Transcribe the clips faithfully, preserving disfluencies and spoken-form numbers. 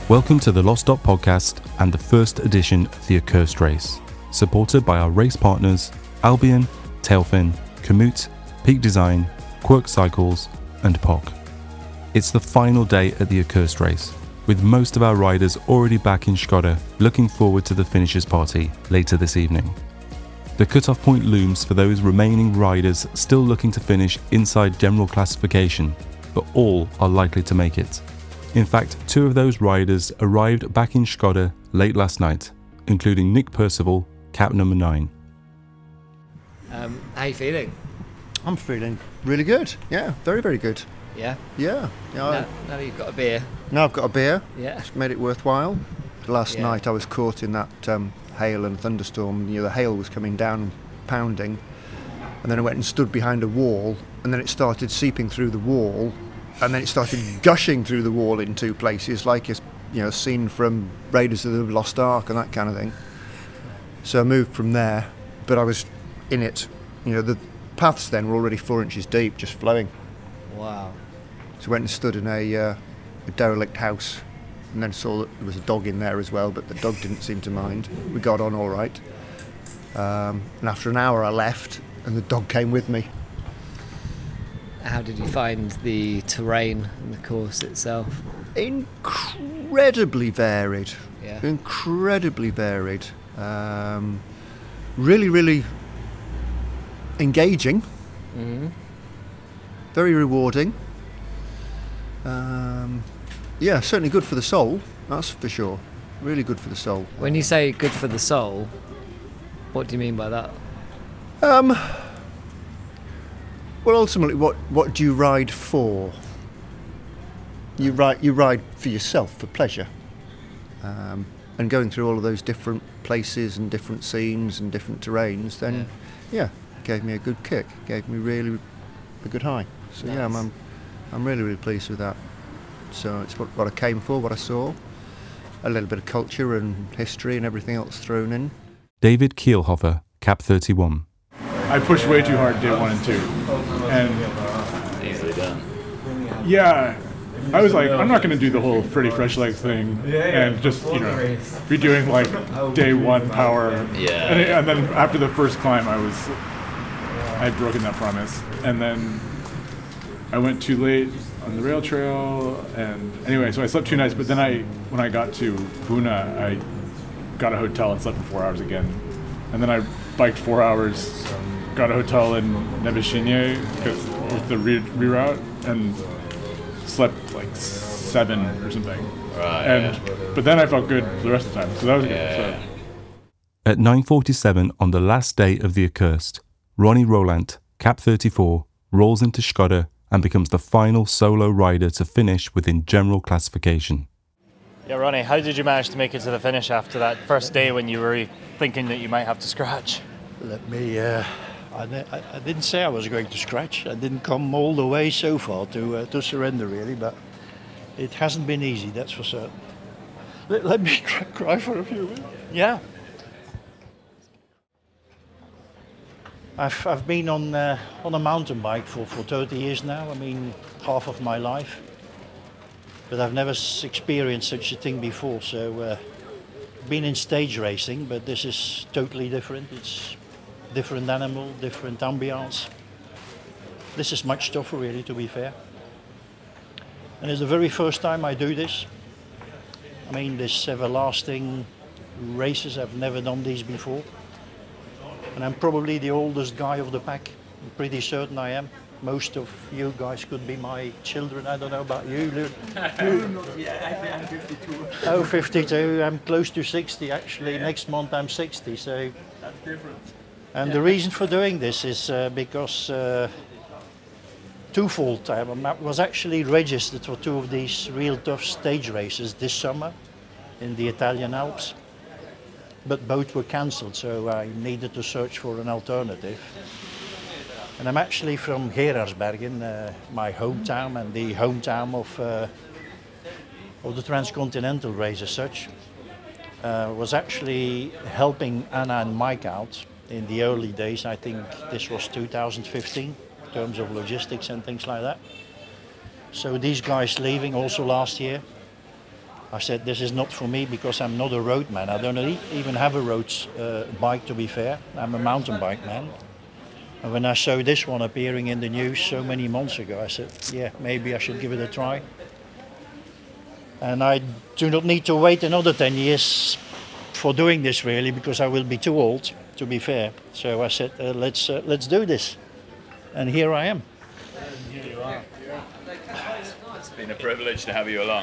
Welcome to the Lost Dot Podcast and the first edition of the Accursed Race, supported by our race partners Albion, Tailfin, Komoot, Peak Design, Quirk Cycles and P O C. It's the final day at the Accursed Race, with most of our riders already back in Skoda looking forward to the finishers party later this evening. The cut-off point looms for those remaining riders still looking to finish inside general classification, but all are likely to make it. In fact, two of those riders arrived back in Skoda late last night, including Nick Percival, cap number nine. Um, how are you feeling? I'm feeling really good. Yeah, very, very good. Yeah? Yeah. yeah Now, now that you've got a beer. Now I've got a beer. Yeah. It's made it worthwhile. Last Yeah. night I was caught in that um, hail and thunderstorm. You know, the hail was coming down, pounding, and then I went and stood behind a wall, and then it started seeping through the wall, and then it started gushing through the wall in two places, like a you know, scene from Raiders of the Lost Ark and that kind of thing. So I moved from there, but I was in it. You know, the paths then were already four inches deep, just flowing. Wow. So I went and stood in a, uh, a derelict house, and then saw that there was a dog in there as well, but the dog didn't seem to mind. We got on all right. Um, and after an hour I left, and the dog came with me. How did you find the terrain and the course itself? Incredibly varied. Yeah. Incredibly varied. Um, really, really engaging. Mm-hmm. Very rewarding. Um, yeah, certainly good for the soul, that's for sure. Really good for the soul. When you say good for the soul, what do you mean by that? Um, well, ultimately, what, what do you ride for? You ride, you ride for yourself, for pleasure. Um, and going through all of those different places and different scenes and different terrains, then, yeah, yeah gave me a good kick, gave me really a good high. So Nice. yeah, I'm, I'm I'm really really pleased with that. So it's what, what I came for, what I saw. A little bit of culture and history and everything else thrown in. David Kielhofer, cap thirty-one. I pushed way too hard day one and two, and easily done. Yeah, I was like, I'm not going to do the whole Freddy Fresh Legs thing and just you know be doing like day one power. Yeah. And, and then after the first climb, I was I had broken that promise, and then I went too late on the rail trail, and anyway, so I slept two nights. But then I, when I got to Puna, I got a hotel and slept for four hours again, and then I biked four hours, got a hotel in Nevesinje with the re- reroute, and slept like seven or something. Right. And yeah. but then I felt good for the rest of the time, so that was Yeah. good. So. At nine forty-seven on the last day of the Accursed, Ronnie Roland, cap thirty-four, rolls into Skoda and becomes the final solo rider to finish within general classification. Yeah, Ronnie, how did you manage to make it to the finish after that first day when you were thinking that you might have to scratch? Let me, uh, I, I, I didn't say I was going to scratch. I didn't come all the way so far to uh, to surrender really, but it hasn't been easy, that's for certain. Let, let me cry, cry for a few minutes. Yeah. I've, I've been on uh, on a mountain bike for, for thirty years now, I mean half of my life. But I've never s- experienced such a thing before, so uh, been in stage racing, but this is totally different. It's different animal, different ambience. This is much tougher really, to be fair. And it's the very first time I do this. I mean, this everlasting races, I've never done these before. And I'm probably the oldest guy of the pack. I'm pretty certain I am. Most of you guys could be my children. I don't know about you, Luke. Yeah, I'm fifty-two. Oh, fifty-two. I'm close to sixty actually. Next month I'm sixty. So. That's different. And the reason for doing this is uh, because uh, twofold. I was actually registered for two of these real tough stage races this summer in the Italian Alps. But both were cancelled, so I needed to search for an alternative. And I'm actually from Geraardsbergen, uh, my hometown and the hometown of, uh, of the Transcontinental race as such. Uh, was actually helping Anna and Mike out in the early days. I think this was two thousand fifteen in terms of logistics and things like that. So these guys leaving also last year. I said, this is not for me because I'm not a road man. I don't e- even have a road uh, bike, to be fair. I'm a mountain bike man. And when I saw this one appearing in the news so many months ago, I said, yeah, maybe I should give it a try. And I do not need to wait another ten years for doing this, really, because I will be too old, to be fair. So I said, uh, let's uh, let's do this. And here I am. Here you are. It's been a privilege to have you along.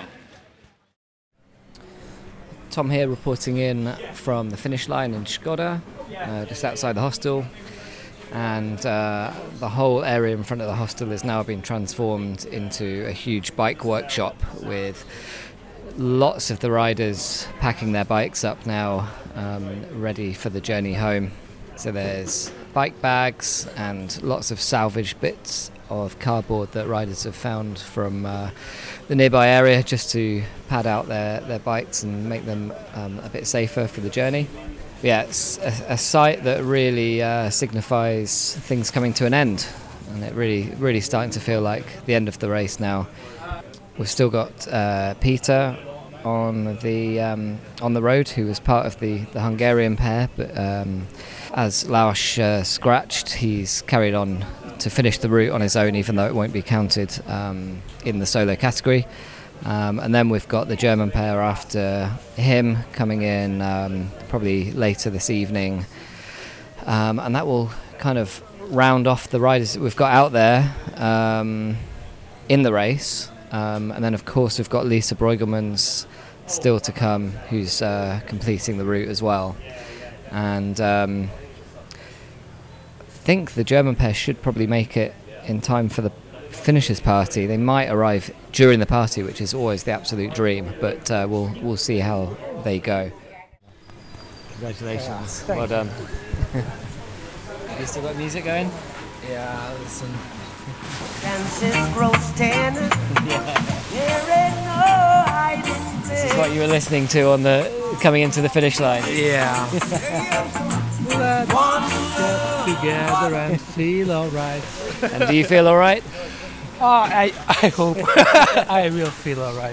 Tom here, reporting in from the finish line in Škoda, uh, just outside the hostel. And uh, the whole area in front of the hostel has now been transformed into a huge bike workshop with lots of the riders packing their bikes up now, um, ready for the journey home. So there's bike bags and lots of salvaged bits of cardboard that riders have found from uh, the nearby area just to pad out their, their bikes and make them um, a bit safer for the journey. Yeah, it's a, a site that really uh, signifies things coming to an end, and it really, really starting to feel like the end of the race now. We've still got uh, Peter on the um, on the road, who was part of the, the Hungarian pair, but um, as Laos uh, scratched, he's carried on to finish the route on his own, even though it won't be counted um, in the solo category. Um, and then we've got the German pair after him coming in um, probably later this evening, um, and that will kind of round off the riders that we've got out there um, in the race. Um, and then of course we've got Lisa Breugelmans still to come, who's uh, completing the route as well. And um, I think the German pair should probably make it in time for the finishers party. They might arrive during the party, which is always the absolute dream, but uh, we'll we'll see how they go. Congratulations. Yeah, well done. Have you still got music going? Yeah, listen. This is what you were listening to on the coming into the finish line. Yeah. Let's get together and feel alright. And do you feel alright? Oh, I I hope I will feel alright.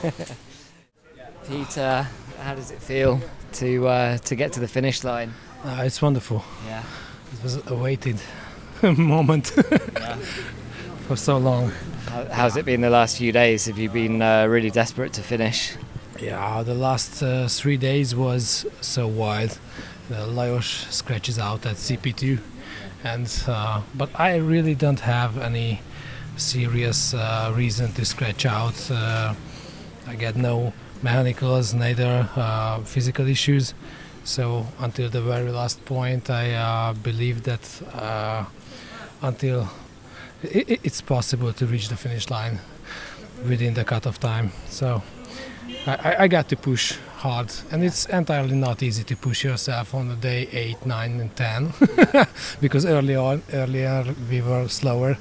Peter, how does it feel to uh, to get to the finish line? Uh, it's wonderful. Yeah. It was a awaited moment yeah. for so long. How, how's it been the last few days? Have you been uh, really desperate to finish? Yeah, the last uh, three days was so wild. The Lajos scratches out at C P two, and uh, but I really don't have any serious uh, reason to scratch out. Uh, I get no mechanicals, neither uh, physical issues. So until the very last point, I uh, believe that uh, until it, it's possible to reach the finish line within the cut-off time. So I, I got to push hard, and it's entirely not easy to push yourself on the day eight, nine, and ten because early on, earlier we were slower.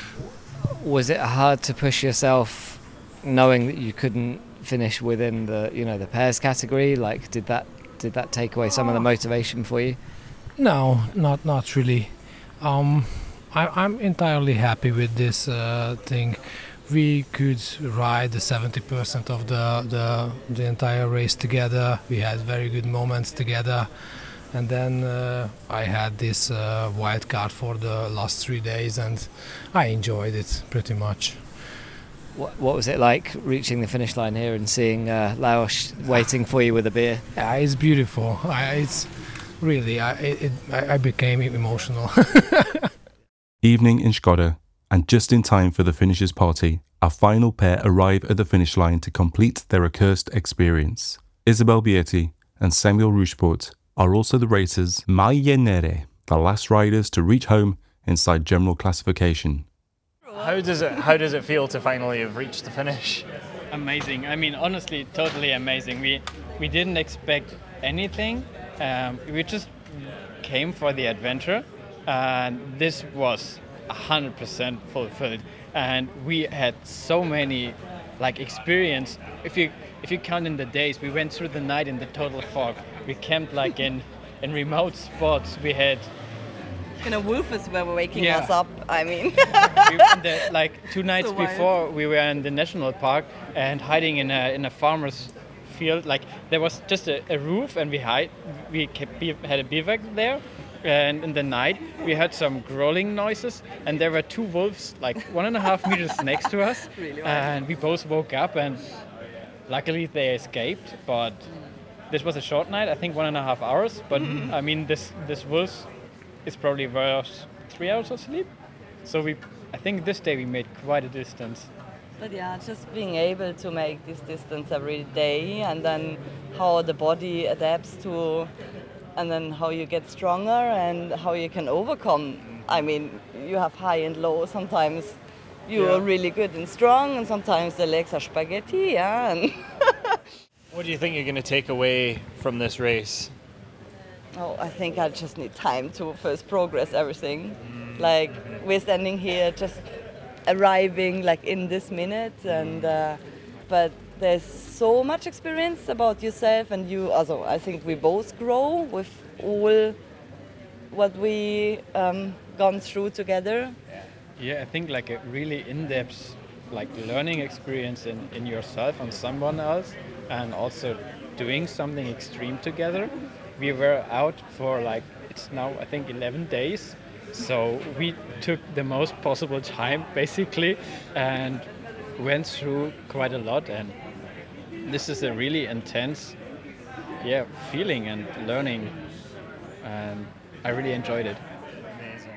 Was it hard to push yourself, knowing that you couldn't finish within the you know the pairs category? Like, did that did that take away some of the motivation for you? No, not not really. Um, I, I'm entirely happy with this uh, thing. We could ride the seventy percent of the, the the entire race together. We had very good moments together, and then uh, I had this uh, wild card for the last three days, and I enjoyed it pretty much. What, what was it like reaching the finish line here and seeing uh, Laos waiting for you with a beer? Yeah, it's beautiful. I, it's really I it, I, I became emotional. Evening in Škoda, and just in time for the finishers' party, our final pair arrive at the finish line to complete their accursed experience. Isabel Bietti and Samuel Rushport are also the racers Maglienere, the last riders to reach home inside general classification. How does it How does it feel to finally have reached the finish? Amazing. I mean, honestly, totally amazing. We we didn't expect anything. Um, we just came for the adventure, and this was one hundred percent fulfilled. And we had so many, like, experience. If you if you count in the days, we went through the night in the total fog. We camped like in in remote spots. We had. You know, woofers were waking Yeah. us up. I mean, we, the, like two nights So wild. before, we were in the national park and hiding in a in a farmer's field. Like there was just a, a roof, and we hide. We kept, we had a bivouac there. And in the night, we heard some growling noises, and there were two wolves, like one and a half meters next to us. Really wild. And we both woke up, and luckily they escaped. But this was a short night, I think one and a half hours. But I mean, this this wolf is probably worth three hours of sleep. So we, I think this day we made quite a distance. But yeah, just being able to make this distance every day, and then how the body adapts to, and then how you get stronger and how you can overcome. I mean, you have high and low. Sometimes you Yeah. are really good and strong, and sometimes the legs are spaghetti. Yeah. And What do you think you're going to take away from this race? oh, I think I just need time to first progress everything. Like we're standing here, just arriving like in this minute, and uh, but there's so much experience about yourself, and you. Also, I think we both grow with all what we um, gone through together. Yeah, I think like a really in-depth like learning experience in, in yourself and someone else, and also doing something extreme together. We were out for like, it's now I think eleven days, so we took the most possible time basically and went through quite a lot, and this is a really intense yeah feeling and learning, and I really enjoyed it. Amazing.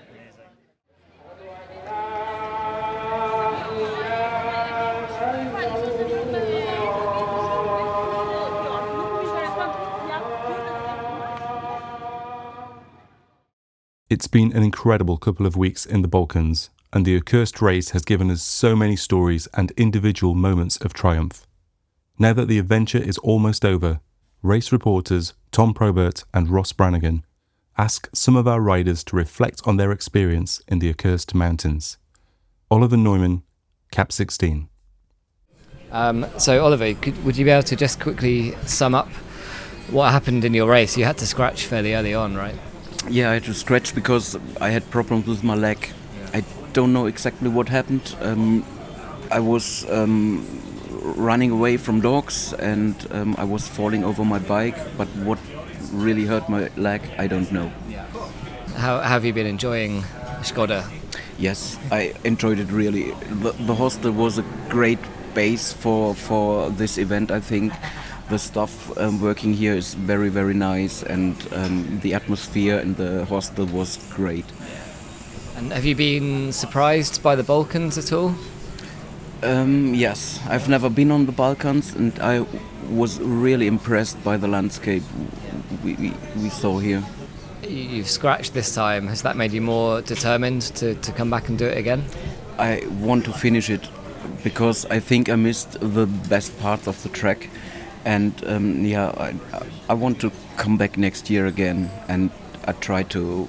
It's been an incredible couple of weeks in the Balkans, and the accursed race has given us so many stories and individual moments of triumph. Now that the adventure is almost over, race reporters Tom Probert and Ross Brannigan ask some of our riders to reflect on their experience in the accursed mountains. Oliver Neumann, Cap sixteen. Um, so, Oliver, could, would you be able to just quickly sum up what happened in your race? You had to scratch fairly early on, right? Yeah, I had to scratch because I had problems with my leg. I don't know exactly what happened. Um, I was um, running away from dogs, and um, I was falling over my bike, but what really hurt my leg, I don't know. How, how have you been enjoying Skoda? Yes, I enjoyed it really. The, the hostel was a great base for, for this event, I think. The staff um, working here is very, very nice, and um, the atmosphere in the hostel was great. And have you been surprised by the Balkans at all? Um, yes, I've never been on the Balkans, and I was really impressed by the landscape we, we, we saw here. You- You've scratched this time. Has that made you more determined to, to come back and do it again? I want to finish it because I think I missed the best parts of the track, and um, yeah, I, I want to come back next year again, and I try to.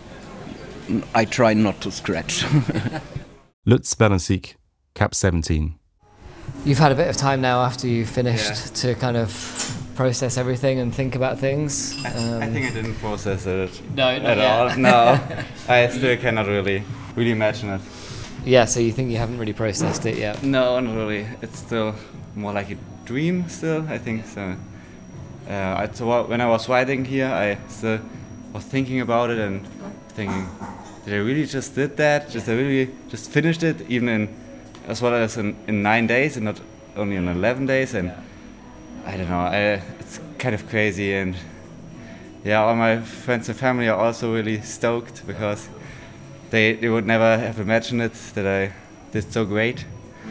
I try not to scratch. Lutz Valencic, Cap seventeen. You've had a bit of time now after you finished to kind of process everything and think about things. Um, I think I didn't process it No, not at yet. all. No, I still cannot really, really imagine it. Yeah, so you think you haven't really processed it yet? No, not really. It's still more like a dream. Still, I think so. Uh, I, so when I was riding here, I still was thinking about it and thinking, did I really just did that? Just I really just finished it, even in as well as in, in nine days and not only in eleven days. And I don't know. I, it's kind of crazy, and yeah, all my friends and family are also really stoked because they they would never have imagined it that I did so great.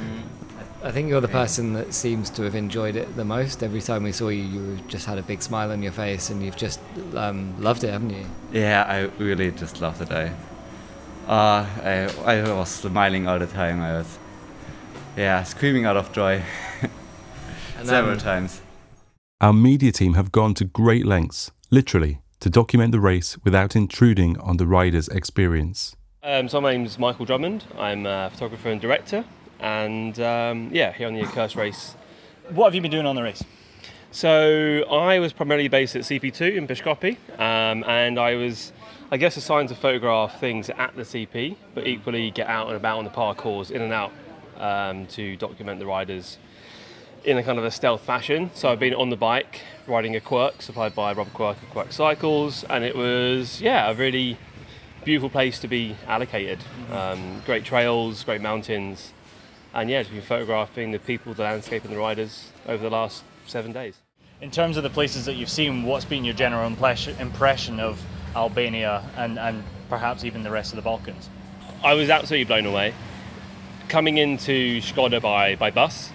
I think you're the person that seems to have enjoyed it the most. Every time we saw you, you just had a big smile on your face, and you've just um, loved it, haven't you? Yeah, I really just loved it. I, uh, I, I was smiling all the time. I was, yeah, screaming out of joy And, several um, times. Our media team have gone to great lengths, literally, to document the race without intruding on the rider's experience. Um, so my name is Michael Drummond. I'm a photographer and director, and um, yeah, here on the Accursed race. What have you been doing on the race? So I was primarily based at C P two in Bishkopi, um, and I was I guess assigned to photograph things at the C P, but equally get out and about on the parcours, in and out, um, to document the riders in a kind of a stealth fashion. So I've been on the bike, riding a Quirk supplied by Robert Quirk of Quirk Cycles, and it was, yeah, a really beautiful place to be allocated. Um, great trails, great mountains, and yeah, to be photographing the people, the landscape and the riders over the last seven days. In terms of the places that you've seen, what's been your general impression of Albania and, and perhaps even the rest of the Balkans? I was absolutely blown away. Coming into Škoda by, by bus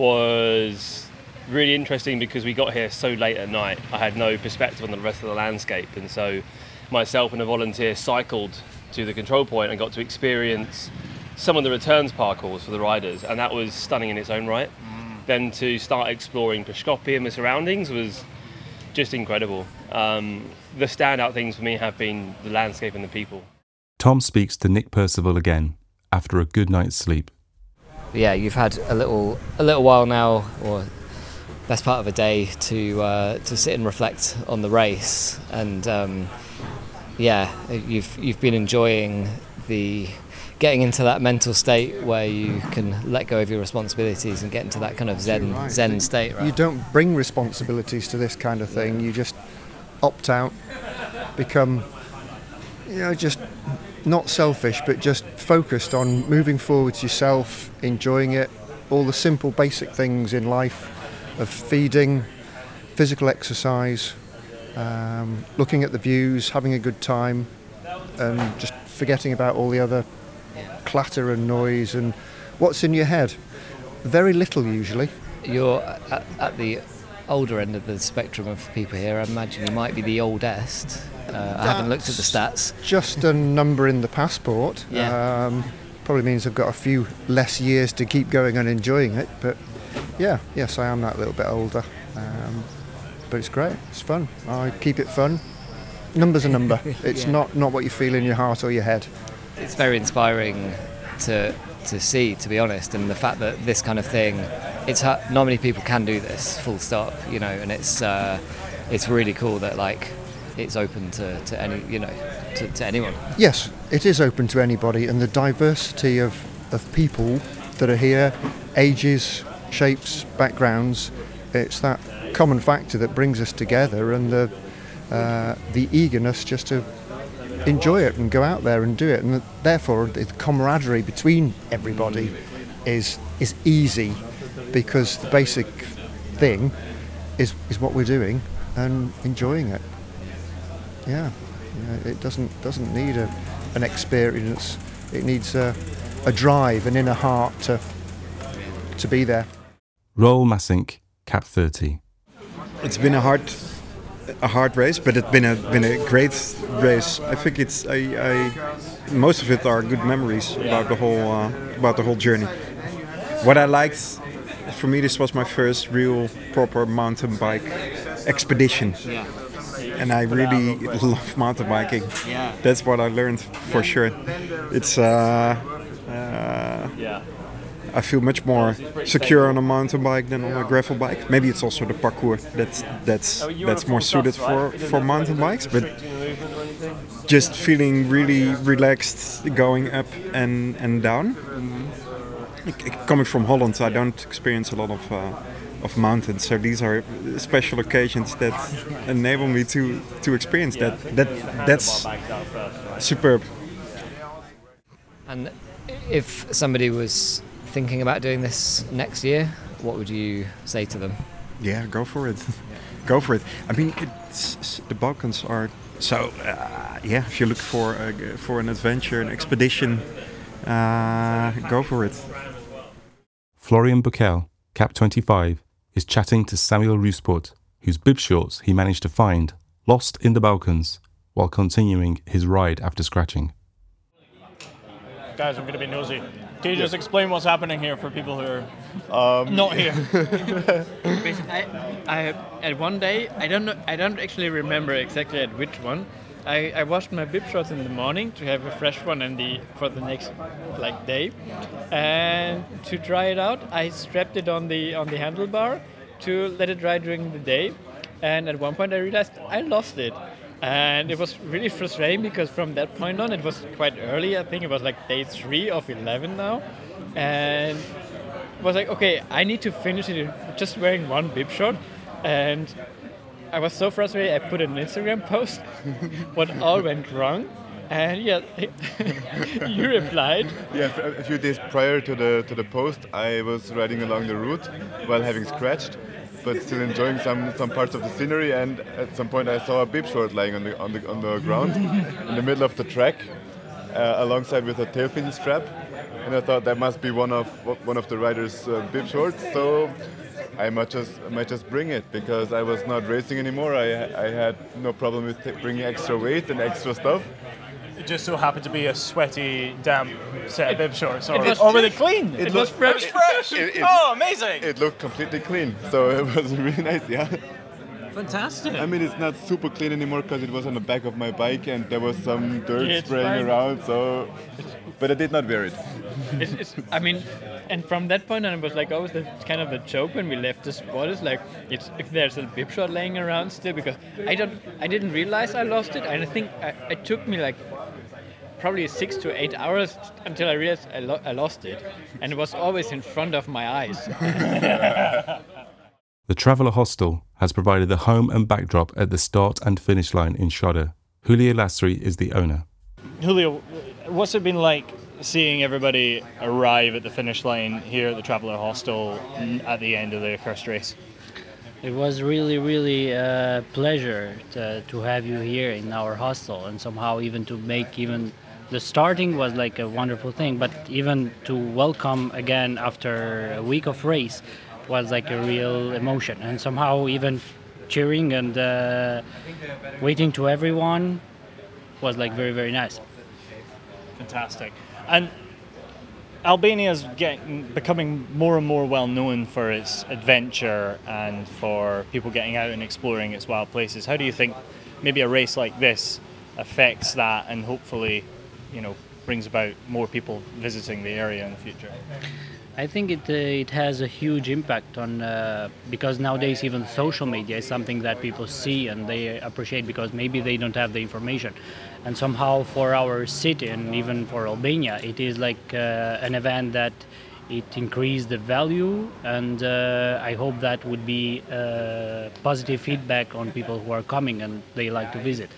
was really interesting because we got here so late at night. I had no perspective on the rest of the landscape, and so myself and a volunteer cycled to the control point and got to experience some of the returns parcours for the riders, and that was stunning in its own right. Mm. Then to start exploring Preškopje and the surroundings was just incredible. Um, the standout things for me have been the landscape and the people. Tom speaks to Nick Percival again after a good night's sleep. Yeah, you've had a little a little while now, or best part of a day, to uh, to sit and reflect on the race, and um, yeah, you've you've been enjoying the getting into that mental state where you can let go of your responsibilities and get into that kind of zen right. zen state. Right? You don't bring responsibilities to this kind of thing. You just opt out, become, you know, just not selfish, but just focused on moving forwards yourself, enjoying it, all the simple basic things in life of feeding, physical exercise, um, looking at the views, having a good time, and just forgetting about all the other clatter and noise and what's in your head. Very little usually. You're at, at the older end of the spectrum of people here. I imagine you might be the oldest. Uh, I haven't looked at the stats. Just a number in the passport. Yeah. Um, probably means I've got a few less years to keep going and enjoying it. But yeah, yes, I am that little bit older. Um, but it's great. It's fun. I keep it fun. Number's a number. It's Yeah. not, not what you feel in your heart or your head. It's very inspiring to to see, to be honest, and the fact that this kind of thing, it's ha- not many people can do this, full stop, you know, and it's uh, it's really cool that like it's open to, to any, you know, to, to anyone. Yes, it is open to anybody, and the diversity of, of people that are here, ages, shapes, backgrounds, it's that common factor that brings us together, and the uh, the eagerness just to enjoy it and go out there and do it, and therefore the camaraderie between everybody is is easy because the basic thing is is what we're doing and enjoying it. Yeah, yeah, it doesn't doesn't need a, an experience. It needs a, a drive, an inner heart to to be there. Roel Masink, Cap thirty. It's been a hard a hard race, but it's been a been a great race. I think it's I, I most of it are good memories about the whole uh, about the whole journey. What I liked, for me, this was my first real proper mountain bike expedition. Yeah. And I really love mountain biking. Yeah. That's what I learned for sure. It's uh, uh, yeah. I feel much more secure on a mountain bike than on a gravel bike. Maybe it's also the parcours that's that's that's more suited for, for mountain bikes. But just feeling really relaxed going up and and down. Mm-hmm. Coming from Holland, I don't experience a lot of uh, of mountains, so these are special occasions that enable me to to experience that. That that's superb. And if somebody was thinking about doing this next year, what would you say to them? Yeah, go for it. Go for it. I mean, it's, the Balkans are so. Uh, yeah, if you look for uh, for an adventure, an expedition, uh, go for it. Florian Bukel, Cap twenty-five, is chatting to Samuel Rusport, whose bib shorts he managed to find lost in the Balkans while continuing his ride after scratching. Guys, I'm going to be nosy. Can you just explain what's happening here for people who are Um, not here? Basically, I, I at one day, I don't know, I don't actually remember exactly at which one. I, I washed my bib shorts in the morning to have a fresh one in the for the next like day, and to dry it out, I strapped it on the on the handlebar to let it dry during the day. And at one point, I realized I lost it. And it was really frustrating because from that point on, it was quite early. I think it was like day three of eleven now. And it was like, okay, I need to finish it just wearing one bib short. And I was so frustrated, I put an Instagram post what all went wrong. And yeah, you replied. Yeah, a few days prior to the to the post, I was riding along the route while having scratched, but still enjoying some, some parts of the scenery. And at some point, I saw a bib short lying on the on the on the ground in the middle of the track, uh, alongside with a tail fin strap. And I thought that must be one of one of the riders' uh, bib shorts. So I might just I might just bring it because I was not racing anymore. I I had no problem with t- bringing extra weight and extra stuff. It just so happened to be a sweaty, damp set of bib shorts, or, It was or were they clean? It It, looked- was fresh. it- fresh. it- it- oh, amazing! It looked completely clean, so it was really nice. Yeah. Fantastic. I mean, it's not super clean anymore because it was on the back of my bike and there was some dirt Yeah, it's spraying fine. around. So, but I did not wear it. It's, it's, I mean, and from that point on, it was like always the kind of the joke when we left the spot is like, it's if there's a bib short laying around still, because I don't, I didn't realize I lost it, and I think I, it took me like probably six to eight hours until I realized I, lo- I lost it, and it was always in front of my eyes. The Traveller Hostel has provided the home and backdrop at the start and finish line in Shkodër. Julio Lasri is the owner. Julio, what's it been like seeing everybody arrive at the finish line here at the Traveller Hostel at the end of the Accursed race? It was really, really a pleasure to, to have you here in our hostel, and somehow even to make even the starting was like a wonderful thing, but even to welcome again after a week of race was like a real emotion, and somehow even cheering and uh, waiting to everyone was like very, very nice. Fantastic. And Albania's getting becoming more and more well known for its adventure and for people getting out and exploring its wild places. How do you think maybe a race like this affects that and hopefully, you know, brings about more people visiting the area in the future? I think it uh, it has a huge impact on uh, because nowadays even social media is something that people see and they appreciate because maybe they don't have the information, and somehow for our city and even for Albania it is like uh, an event that it increased the value, and uh, I hope that would be uh, positive feedback on people who are coming and they like to visit.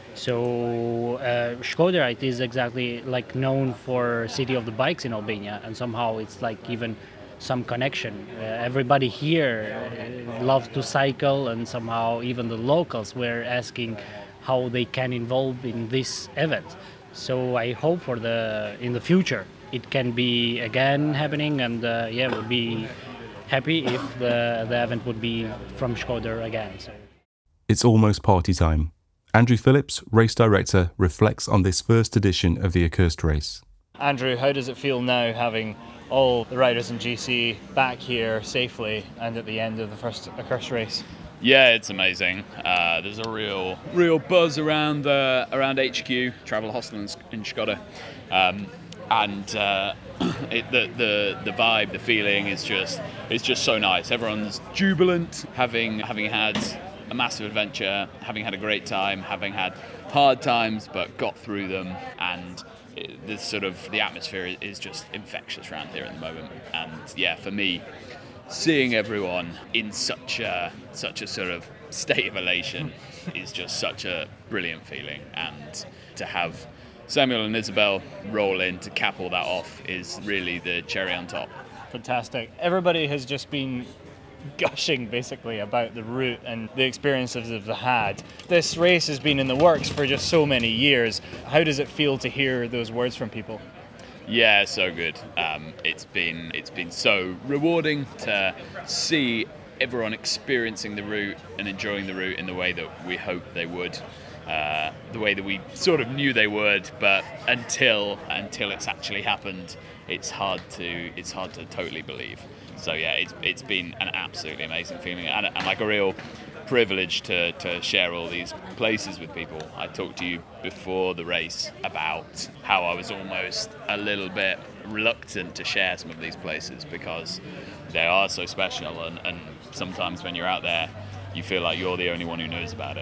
So uh, Shkodër, it is exactly like known for city of the bikes in Albania, and somehow it's like even some connection. Uh, everybody here uh, loves to cycle, and somehow even the locals were asking how they can involve in this event. So I hope for the in the future it can be again happening, and uh, yeah, we'll be happy if the the event would be from Shkodër again. So. It's almost party time. Andrew Phillips, race director, reflects on this first edition of the Accursed race. Andrew, how does it feel now having all the riders in G C back here safely and at the end of the first Accursed race? Yeah, it's amazing. Uh, there's a real, real buzz around uh, around H Q, Traveller Hostel in, in Shkodër, um, and uh, it, the the the vibe, the feeling is just it's just so nice. Everyone's jubilant, having having had a massive adventure, having had a great time, having had hard times but got through them, and it, this sort of the atmosphere is just infectious around here at the moment. And yeah, for me, seeing everyone in such a such a sort of state of elation is just such a brilliant feeling, and to have Samuel and Isabel roll in to cap all that off is really the cherry on top. Fantastic. Everybody has just been gushing basically about the route and the experiences they've had. This race has been in the works for just so many years. How does it feel to hear those words from people? Yeah, so good. Um, it's been it's been so rewarding to see everyone experiencing the route and enjoying the route in the way that we hoped they would, uh, the way that we sort of knew they would. But until until it's actually happened, it's hard to it's hard to totally believe. So yeah, it's it's been an absolutely amazing feeling, and, and like a real privilege to, to share all these places with people. I talked to you before the race about how I was almost a little bit reluctant to share some of these places because they are so special, and, and sometimes when you're out there, you feel like you're the only one who knows about it.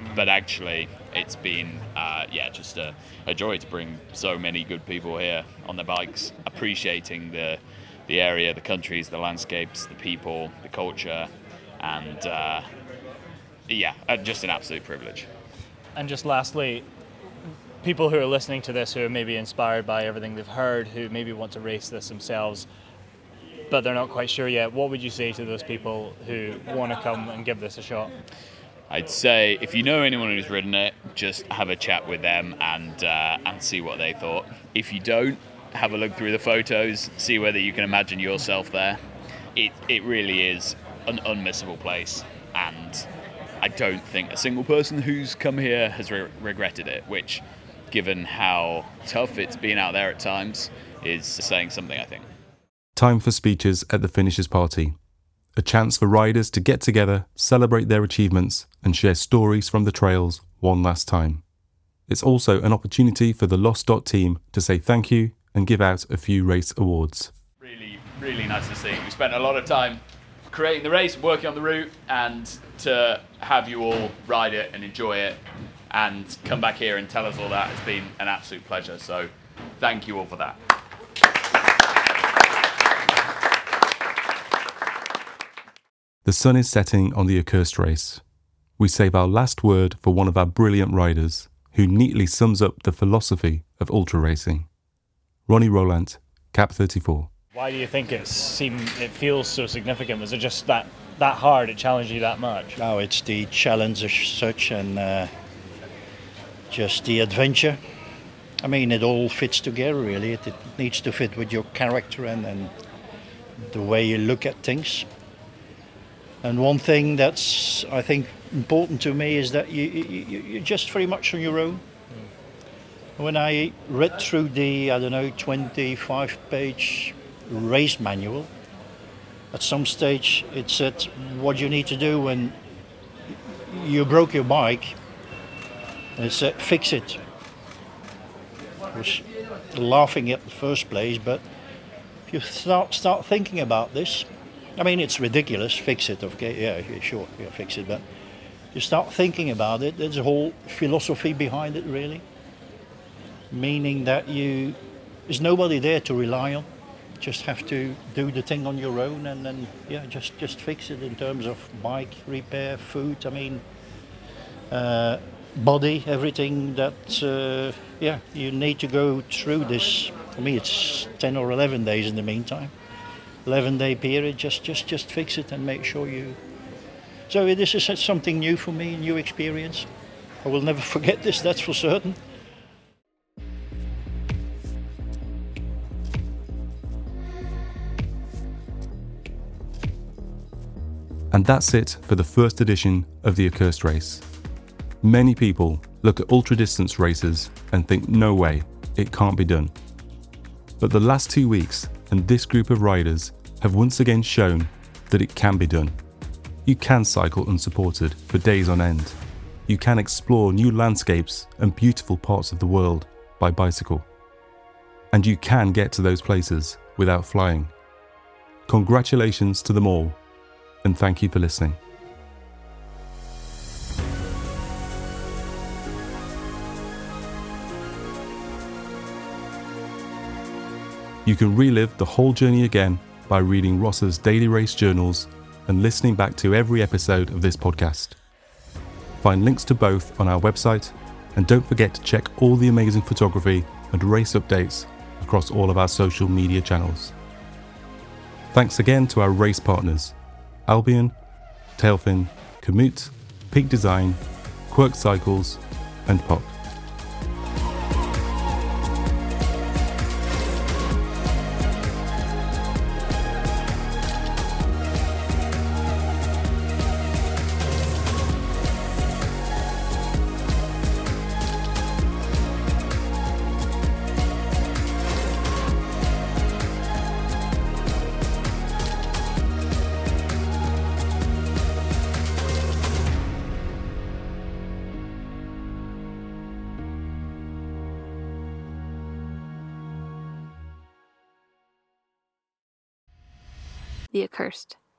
but actually, it's been uh, yeah just a, a joy to bring so many good people here on their bikes, appreciating the the area, the countries, the landscapes, the people, the culture, and uh, yeah, uh, just an absolute privilege. And just lastly, people who are listening to this who are maybe inspired by everything they've heard, who maybe want to race this themselves, but they're not quite sure yet, what would you say to those people who want to come and give this a shot? I'd say if you know anyone who's ridden it, just have a chat with them and uh, and see what they thought. If you don't, have a look through the photos, see whether you can imagine yourself there. It it really is an unmissable place, and I don't think a single person who's come here has re- regretted it, which, given how tough it's been out there at times, is saying something, I think. Time for speeches at the finishers' party. A chance for riders to get together, celebrate their achievements, and share stories from the trails one last time. It's also an opportunity for the Lost Dot team to say thank you and give out a few race awards. Really, really nice to see. We spent a lot of time creating the race, working on the route, and to have you all ride it and enjoy it and come back here and tell us all that has been an absolute pleasure. So thank you all for that. The sun is setting on the accursed race. We save our last word for one of our brilliant riders, who neatly sums up the philosophy of ultra racing. Ronnie Roland, Cap thirty-four. Why do you think it seem it feels so significant? Was it just that that hard? It challenged you that much? No, it's the challenge as such, and uh, just the adventure. I mean, it all fits together really. It, it needs to fit with your character and, and the way you look at things. And one thing that's, I think, important to me is that you, you, you're just very much on your own. Mm. When I read through the, I don't know, twenty-five page race manual, at some stage it said what you need to do when you broke your bike, and it said fix it. I was laughing at the first place, but if you start, start thinking about this, I mean, it's ridiculous, fix it, okay, yeah, sure, yeah, fix it, but you start thinking about it, there's a whole philosophy behind it, really. Meaning that you, there's nobody there to rely on, just have to do the thing on your own and then, yeah, just, just fix it in terms of bike repair, food, I mean, uh, body, everything that, uh, yeah, you need to go through this. For me, it's ten or eleven days in the meantime. eleven day period, just just just fix it and make sure you... So this is something new for me, a new experience. I will never forget this, that's for certain. And that's it for the first edition of the Accursed Race. Many people look at ultra-distance races and think, no way, it can't be done. But the last two weeks and this group of riders have once again shown that it can be done. You can cycle unsupported for days on end. You can explore new landscapes and beautiful parts of the world by bicycle. And you can get to those places without flying. Congratulations to them all, and thank you for listening. You can relive the whole journey again by reading Ross's daily race journals and listening back to every episode of this podcast. Find links to both on our website, and don't forget to check all the amazing photography and race updates across all of our social media channels. Thanks again to our race partners, Albion, Tailfin, Komoot, Peak Design, Quirk Cycles, and P O C. The Accursed.